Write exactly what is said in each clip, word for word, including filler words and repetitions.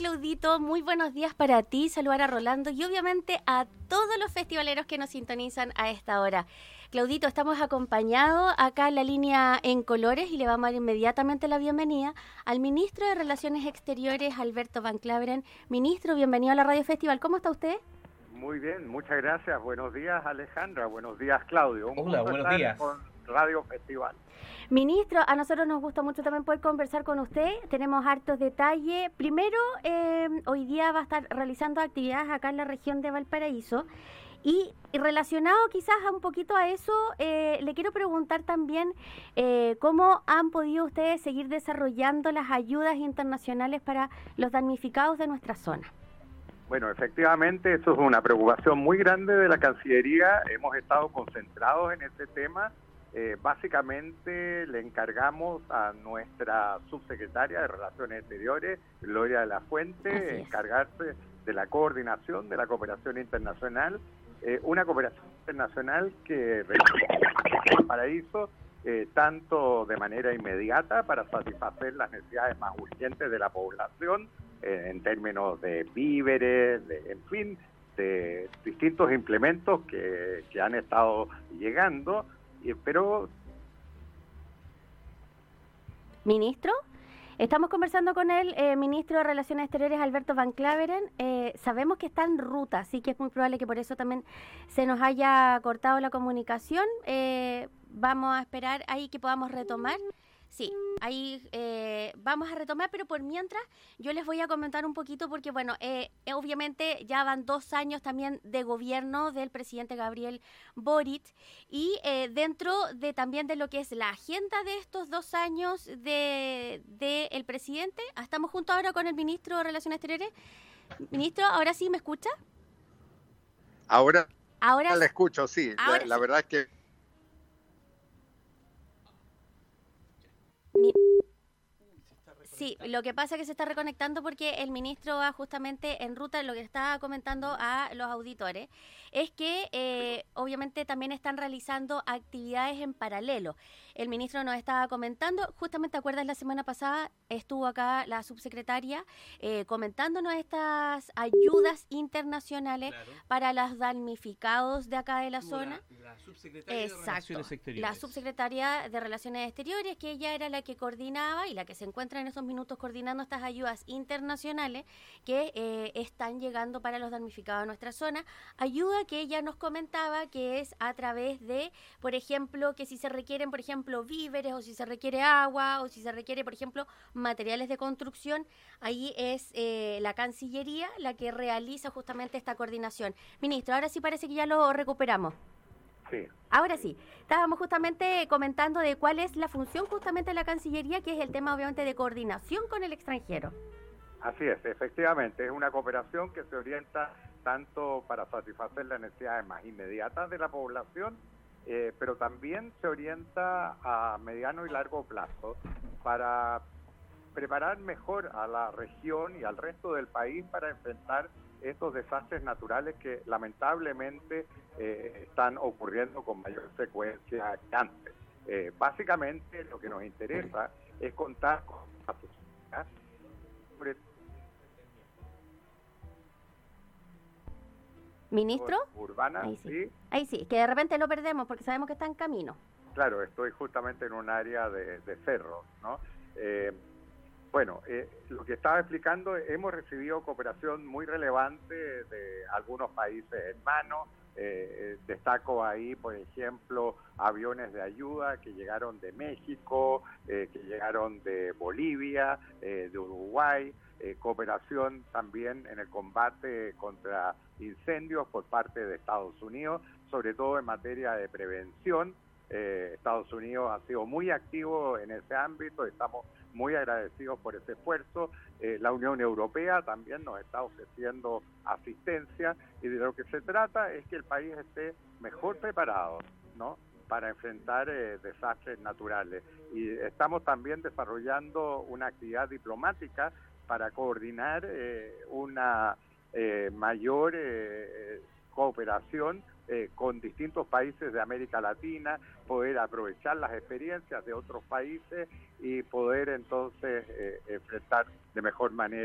Claudito, muy buenos días para ti, saludar a Rolando y obviamente a todos los festivaleros que nos sintonizan a esta hora. Claudito, estamos acompañados acá en la línea en colores y le vamos a dar inmediatamente la bienvenida al ministro de Relaciones Exteriores, Alberto Van Klaveren. Ministro, bienvenido a la Radio Festival. ¿Cómo está usted? Muy bien, muchas gracias. Buenos días, Alejandra. Buenos días, Claudio. Un Hola, buenos días. Con Radio Festival. Ministro, a nosotros nos gusta mucho también poder conversar con usted. Tenemos hartos detalles. Primero, eh, hoy día va a estar realizando actividades acá en la región de Valparaíso. Y, y relacionado quizás a un poquito a eso, eh, le quiero preguntar también eh, cómo han podido ustedes seguir desarrollando las ayudas internacionales para los damnificados de nuestra zona. Bueno, efectivamente, eso es una preocupación muy grande de la Cancillería. Hemos estado concentrados en este tema. Eh, básicamente le encargamos a nuestra subsecretaria de Relaciones Exteriores, Gloria de la Fuente, encargarse de la coordinación de la cooperación internacional, eh, una cooperación internacional que requiere el paraíso eh, tanto de manera inmediata para satisfacer las necesidades más urgentes de la población, eh, en términos de víveres, de, en fin, de distintos implementos que, que han estado llegando. Pero... Ministro, estamos conversando con el eh, ministro de Relaciones Exteriores, Alberto Van Klaveren. Eh, sabemos que está en ruta, así que es muy probable que por eso también se nos haya cortado la comunicación. Eh, vamos a esperar ahí que podamos retomar. Sí, ahí eh, vamos a retomar, pero por mientras yo les voy a comentar un poquito porque, bueno, eh, obviamente ya van dos años también de gobierno del presidente Gabriel Boric y eh, dentro de también de lo que es la agenda de estos dos años de, de el presidente, estamos juntos ahora con el ministro de Relaciones Exteriores. Ministro, ¿ahora sí me escucha? Ahora, ahora la escucho, sí, ahora la, la sí. verdad es que... Sí, lo que pasa es que se está reconectando porque el ministro va justamente en ruta. Lo que estaba comentando a los auditores es que eh, obviamente también están realizando actividades en paralelo. El ministro nos estaba comentando, justamente, ¿te acuerdas? La semana pasada estuvo acá la subsecretaria eh, comentándonos estas ayudas internacionales, claro, para los damnificados de acá de la estuvo zona. La, la subsecretaria Exacto, de Relaciones Exteriores. La subsecretaria de Relaciones Exteriores, que ella era la que coordinaba y la que se encuentra en estos minutos coordinando estas ayudas internacionales que eh, están llegando para los damnificados de nuestra zona. Ayuda que ella nos comentaba que es a través de, por ejemplo, que si se requieren, por ejemplo, víveres o si se requiere agua o si se requiere, por ejemplo, materiales de construcción, ahí es eh, la Cancillería la que realiza justamente esta coordinación. Ministro, ahora sí parece que ya lo recuperamos. Sí. Ahora sí, estábamos justamente comentando de cuál es la función justamente de la Cancillería, que es el tema obviamente de coordinación con el extranjero. Así es, efectivamente, es una cooperación que se orienta tanto para satisfacer las necesidades más inmediatas de la población, eh, pero también se orienta a mediano y largo plazo para preparar mejor a la región y al resto del país para enfrentar estos desastres naturales que lamentablemente eh, están ocurriendo con mayor frecuencia que antes. Eh, básicamente lo que nos interesa es contar con la sociedad sobre ¿Ministro? urbana. Ahí sí. ¿Sí? Ahí sí, que de repente lo perdemos porque sabemos que está en camino. Claro, estoy justamente en un área de, de cerros, ¿no? Eh, Bueno, eh, lo que estaba explicando, hemos recibido cooperación muy relevante de algunos países hermanos. Eh, destaco ahí, por ejemplo, aviones de ayuda que llegaron de México, eh, que llegaron de Bolivia, eh, de Uruguay, eh, cooperación también en el combate contra incendios por parte de Estados Unidos, sobre todo en materia de prevención. Eh, Estados Unidos ha sido muy activo en ese ámbito, estamos muy agradecidos por ese esfuerzo. Eh, la Unión Europea también nos está ofreciendo asistencia y de lo que se trata es que el país esté mejor preparado, ¿no?, para enfrentar eh, desastres naturales. Y estamos también desarrollando una actividad diplomática para coordinar eh, una eh, mayor eh, cooperación Eh, con distintos países de América Latina, poder aprovechar las experiencias de otros países y poder entonces eh, enfrentar de mejor manera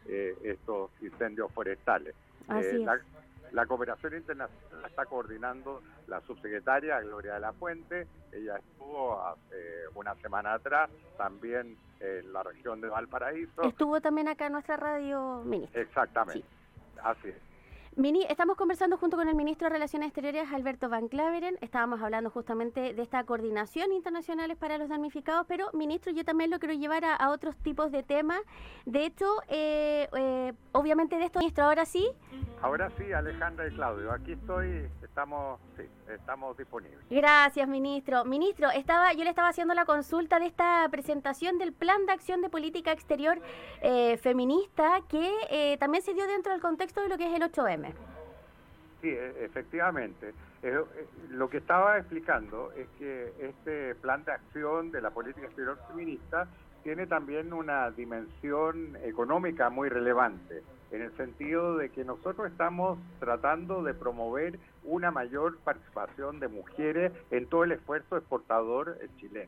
eh, estos incendios forestales. Así Eh, es. la, la cooperación internacional la está coordinando la subsecretaria Gloria de la Fuente. Ella estuvo hace una semana atrás también en la región de Valparaíso. Estuvo también acá en nuestra radio, ministro. Exactamente, Sí. así es. Mini, estamos conversando junto con el ministro de Relaciones Exteriores, Alberto Van Claveren. Estábamos hablando justamente de esta coordinación internacional para los damnificados, pero, ministro, yo también lo quiero llevar a, a otros tipos de temas. De hecho, eh, eh, obviamente de esto, ministro, ahora sí. Ahora sí, Alejandra y Claudio, aquí estoy, estamos, sí, estamos disponibles. Gracias, ministro. Ministro, estaba, yo le estaba haciendo la consulta de esta presentación del Plan de Acción de Política Exterior eh, Feminista, que eh, también se dio dentro del contexto de lo que es el ocho eme. Sí, efectivamente. Eh, lo que estaba explicando es que este plan de acción de la política exterior feminista tiene también una dimensión económica muy relevante, en el sentido de que nosotros estamos tratando de promover una mayor participación de mujeres en todo el esfuerzo exportador chileno.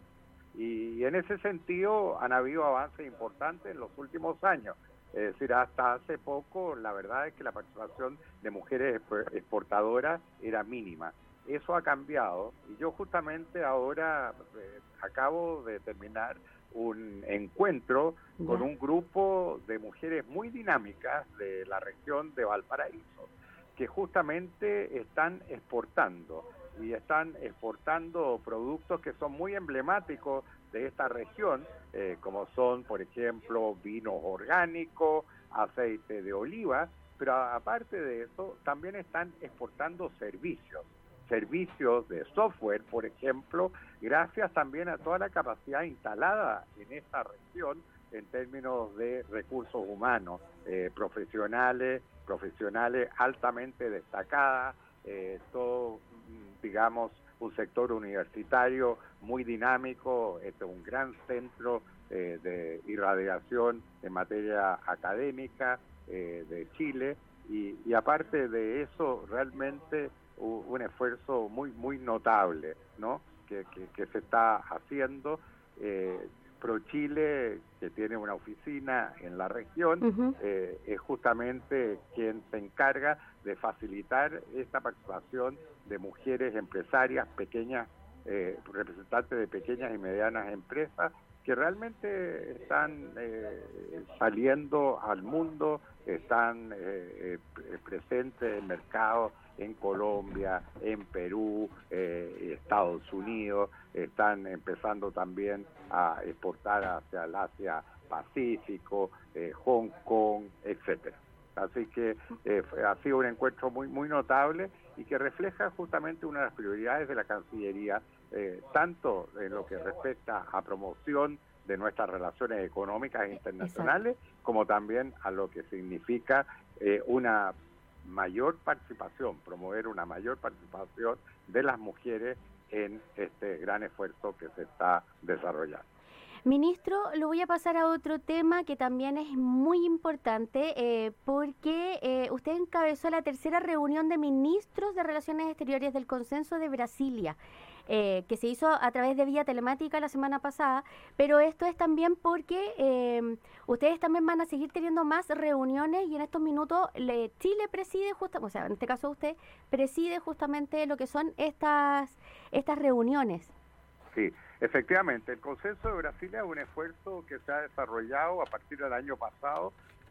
Y en ese sentido han habido avances importantes en los últimos años. Es decir, hasta hace poco la verdad es que la participación de mujeres exportadoras era mínima. Eso ha cambiado y yo justamente ahora eh, acabo de terminar un encuentro ¿Ya? con un grupo de mujeres muy dinámicas de la región de Valparaíso, que justamente están exportando y están exportando productos que son muy emblemáticos de esta región, eh, como son, por ejemplo, vinos orgánicos, aceite de oliva, pero aparte de eso, también están exportando servicios, servicios de software, por ejemplo, gracias también a toda la capacidad instalada en esta región en términos de recursos humanos, eh, profesionales, profesionales altamente destacadas, eh, todo, digamos, un sector universitario muy dinámico, este, un gran centro eh, de irradiación en materia académica eh, de Chile, y, y aparte de eso, realmente un, un esfuerzo muy muy notable, ¿no? que, que, que se está haciendo. eh, ProChile, que tiene una oficina en la región, uh-huh. eh, es justamente quien se encarga de facilitar esta participación de mujeres empresarias, pequeñas, eh, representantes de pequeñas y medianas empresas, que realmente están eh, saliendo al mundo, están eh, eh, presentes en mercados en Colombia, en Perú, eh, Estados Unidos, están empezando también a exportar hacia el Asia Pacífico, eh, Hong Kong, etcétera. Así que eh, ha sido un encuentro muy muy notable y que refleja justamente una de las prioridades de la Cancillería, eh, tanto en lo que respecta a promoción de nuestras relaciones económicas internacionales, Exacto. como también a lo que significa eh, una mayor participación, promover una mayor participación de las mujeres en este gran esfuerzo que se está desarrollando. Ministro, lo voy a pasar a otro tema que también es muy importante, eh, porque eh, usted encabezó la tercera reunión de ministros de Relaciones Exteriores del Consenso de Brasilia, eh, que se hizo a través de vía telemática la semana pasada, pero esto es también porque eh, ustedes también van a seguir teniendo más reuniones y en estos minutos le, Chile preside, justa, o sea, en este caso usted preside justamente lo que son estas, estas reuniones. Sí, efectivamente, el Consenso de Brasilia es un esfuerzo que se ha desarrollado a partir del año pasado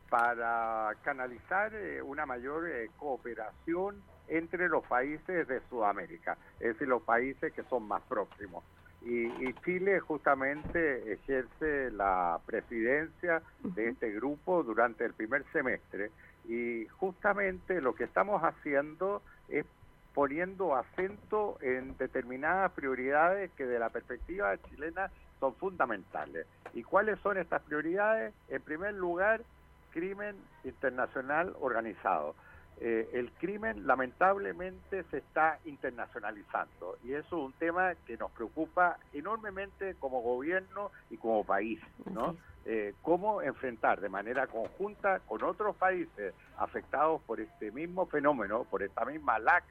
para canalizar eh, una mayor eh, cooperación entre los países de Sudamérica, es decir, los países que son más próximos. Y, y Chile justamente ejerce la presidencia de este grupo durante el primer semestre y justamente lo que estamos haciendo es poniendo acento en determinadas prioridades que de la perspectiva chilena son fundamentales. ¿Y cuáles son estas prioridades? En primer lugar, crimen internacional organizado. Eh, el crimen lamentablemente se está internacionalizando y eso es un tema que nos preocupa enormemente como gobierno y como país, ¿no? Eh, cómo enfrentar de manera conjunta con otros países afectados por este mismo fenómeno, por esta misma lacra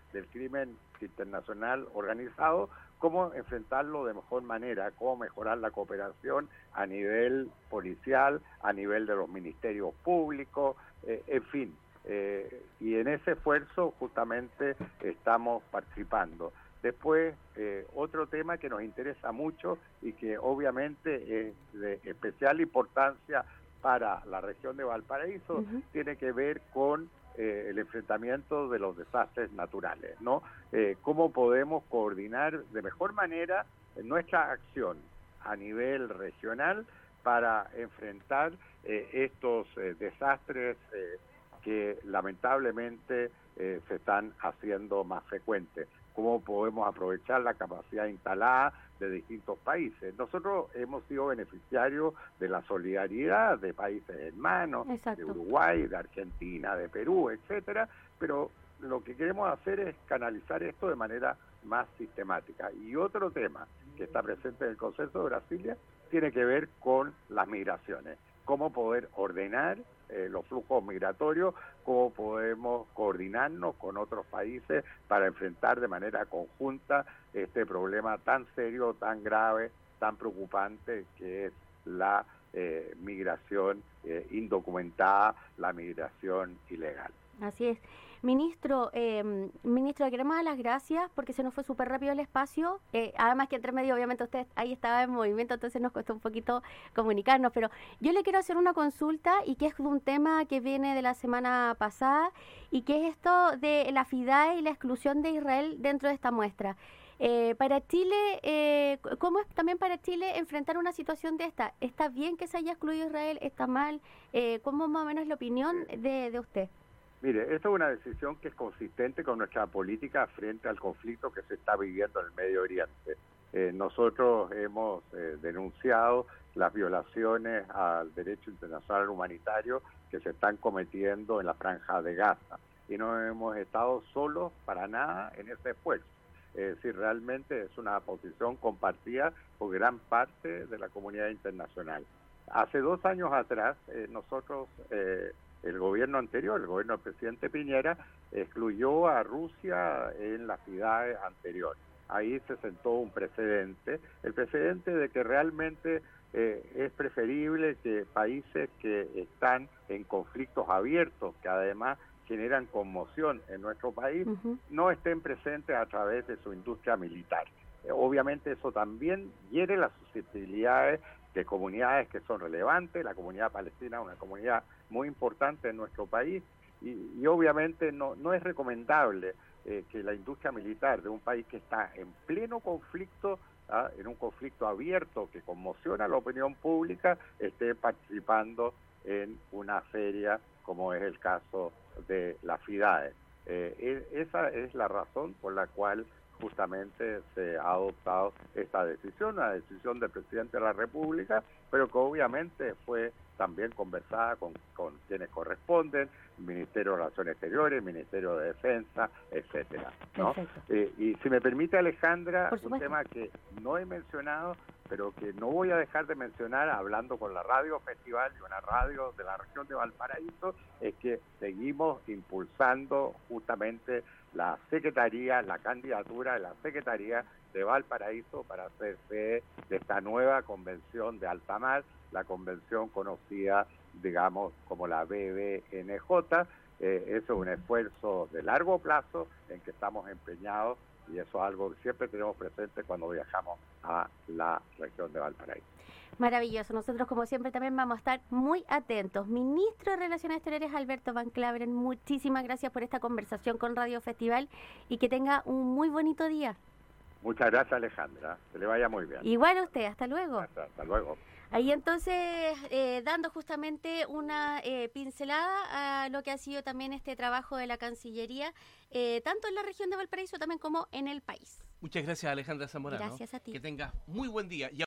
del crimen internacional organizado, cómo enfrentarlo de mejor manera, cómo mejorar la cooperación a nivel policial, a nivel de los ministerios públicos, eh, en fin. Eh, y en ese esfuerzo justamente estamos participando. Después, eh, otro tema que nos interesa mucho y que obviamente es de especial importancia para la región de Valparaíso, uh-huh. tiene que ver con eh, el enfrentamiento de los desastres naturales, ¿no? Eh, cómo podemos coordinar de mejor manera nuestra acción a nivel regional para enfrentar eh, estos eh, desastres eh, que lamentablemente eh, se están haciendo más frecuentes. Cómo podemos aprovechar la capacidad instalada de distintos países. Nosotros hemos sido beneficiarios de la solidaridad de países hermanos, Exacto. de Uruguay, de Argentina, de Perú, etcétera, pero lo que queremos hacer es canalizar esto de manera más sistemática. Y otro tema que está presente en el Consenso de Brasilia tiene que ver con las migraciones. Cómo poder ordenar eh, los flujos migratorios, cómo podemos coordinarnos con otros países para enfrentar de manera conjunta este problema tan serio, tan grave, tan preocupante que es la eh, migración eh, indocumentada, la migración ilegal. Así es. Ministro, eh, ministro, le queremos dar las gracias porque se nos fue súper rápido el espacio. Eh, además que entre medio, obviamente, usted ahí estaba en movimiento, entonces nos costó un poquito comunicarnos. Pero yo le quiero hacer una consulta y que es un tema que viene de la semana pasada y que es esto de la FIDAE y la exclusión de Israel dentro de esta muestra. Eh, para Chile, eh, ¿cómo es también para Chile enfrentar una situación de esta? ¿Está bien que se haya excluido Israel? ¿Está mal? Eh, ¿Cómo más o menos es la opinión de, de usted? Mire, esto es una decisión que es consistente con nuestra política frente al conflicto que se está viviendo en el Medio Oriente. Eh, nosotros hemos eh, denunciado las violaciones al derecho internacional humanitario que se están cometiendo en la Franja de Gaza y no hemos estado solos para nada en ese esfuerzo. Es decir, realmente es una posición compartida por gran parte de la comunidad internacional. Hace dos años atrás, eh, nosotros... Eh, El gobierno anterior, el gobierno del presidente Piñera, excluyó a Rusia en la FIDAE anterior. Ahí se sentó un precedente, el precedente de que realmente eh, es preferible que países que están en conflictos abiertos, que además generan conmoción en nuestro país, uh-huh. no estén presentes a través de su industria militar. Eh, obviamente eso también hiere las susceptibilidades de comunidades que son relevantes. La comunidad palestina es una comunidad muy importante en nuestro país y, y obviamente no, no es recomendable eh, que la industria militar de un país que está en pleno conflicto, ¿ah? en un conflicto abierto que conmociona a la opinión pública, esté participando en una feria como es el caso de la FIDAE. Eh, esa es la razón por la cual justamente se ha adoptado esta decisión, una decisión del presidente de la República, pero que obviamente fue también conversada con, con quienes corresponden, el Ministerio de Relaciones Exteriores, el Ministerio de Defensa, etcétera, ¿no? Eh, y si me permite, Alejandra, un tema que no he mencionado, pero que no voy a dejar de mencionar hablando con la Radio Festival y una radio de la región de Valparaíso, es que seguimos impulsando justamente la Secretaría, la candidatura de la Secretaría de Valparaíso para hacer fe de esta nueva convención de alta mar, la convención conocida, digamos, como la B B N J. Eh, eso es un esfuerzo de largo plazo en que estamos empeñados y eso es algo que siempre tenemos presente cuando viajamos a la región de Valparaíso. Maravilloso. Nosotros, como siempre, también vamos a estar muy atentos. Ministro de Relaciones Exteriores, Alberto Van Claveren, muchísimas gracias por esta conversación con Radio Festival y que tenga un muy bonito día. Muchas gracias, Alejandra. Que le vaya muy bien. Igual a usted. Hasta luego. Hasta, hasta luego. Ahí entonces, eh, dando justamente una eh, pincelada a lo que ha sido también este trabajo de la Cancillería, eh, tanto en la región de Valparaíso también como en el país. Muchas gracias, Alejandra Zamorano. Gracias a ti. Que tengas muy buen día.